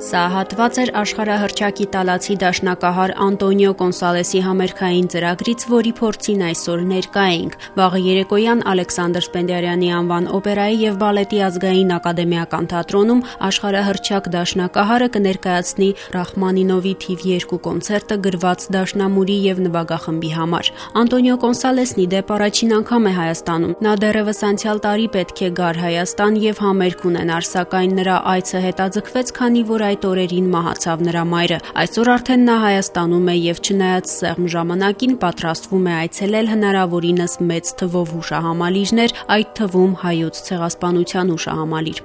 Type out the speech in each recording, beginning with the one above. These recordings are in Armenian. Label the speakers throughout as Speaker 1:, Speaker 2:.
Speaker 1: Սա հատված էր աշխարհահռչակ իտալացի դաշնակահար Անտոնիո Կոնսալեսի համերգային ծրագրից, որի փորձին այսօր ներկա էինք։ Վաղը երեկոյան Ալեքսանդր Սպենդիարյանի անվան օպերայի եւ բալետի ազգային ակադեմիական թատրոնում աշխարհահռչակ դաշնակահարը կներկայացնի Ռախմանինովի թիվ 2 կոնցերտը գրված դաշնամուրի եւ նվագախմբի համար։ Անտոնիո Կոնսալեսն ի դեպ առաջին անգամ է Հայաստանում։ Նա դեռևս անցյալ տարի պետք է գար Հայաստան եւ համերգ ունենար, սակայն նրա այցը հետաձգվեց, քանի որ այդ օրերին մահացավ նրա մայրը։ Այսօր արդեն նա Հայաստանում է եւ չնայած սեղմ ժամանակին պատրաստվում է այցելել հնարավորինս մեծ թվով հուշահամալիրներ, այդ թվում հայոց ցեղասպանության հուշահամալիր։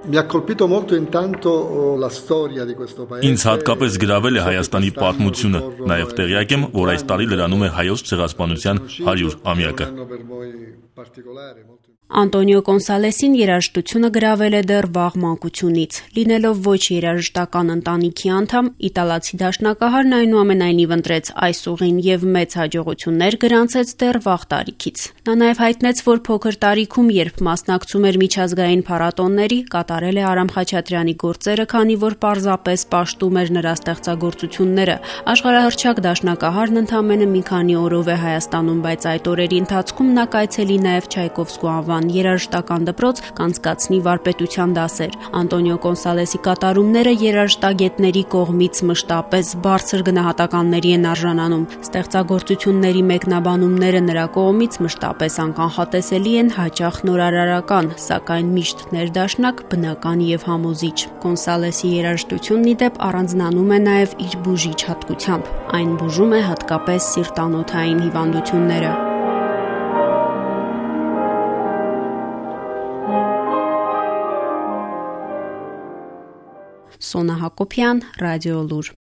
Speaker 2: Ինձ հատկապես գրավել է Հայաստանի պատմությունը, նաեւ տեղյակ եմ, որ այս տարի լրանում է հայոց ցեղասպանության 100-ամյակը։
Speaker 1: Անտոնիո Կոնսալեսին երաժշտությունը գրավել է դեռ վաղ մանկությունից։ Լինելով ոչ երաժշտական ընտանիքի անդամ, իտալացի դաշնակահարն այնուամենայնիվ ընտրեց այս ուղին եւ մեծ հաջողություններ գրանցեց դեռ վաղ տարիքից։ Նա նաեւ հայտնեց, որ փոքր տարիքում, երբ մասնակցում էր միջազգային փառատոնների, կատարել է Արամ Խաչատրյանի գործերը, քանի որ պարզապես պաշտում էր նրա ստեղծագործությունները։ Աշխարհահռչակ դաշնակահարն ընդամենը մի քանի օրով է Հայաստանում, բայց այդ օրերի ընթացքում նա կայցելի նաեւ Չայկովսկու անվան երաժշտական դպրոց կանցկացնի վարպետության դասեր։ Անտոնիո Կոնսալեսի կատարումները երաժշտագետների կողմից մշտապես բարձր գնահատականների են արժանանում։ Ստեղծագործությունների մեկնաբանումները նրա կողմից մշտապես անկանխատեսելի են, հաճախ նորարարական, սակայն միշտ ներդաշնակ, բնական եւ համոզիչ։ Կոնսալեսի երաժշտությունն ի դեպ առանձնանում է նաեւ իր բուժիչ հատկությամբ։ Այն բուժում է հատկապես սիրտանոթային հիվանդությունները։ Սոնա Հակոբյան, Ռադիոլուր։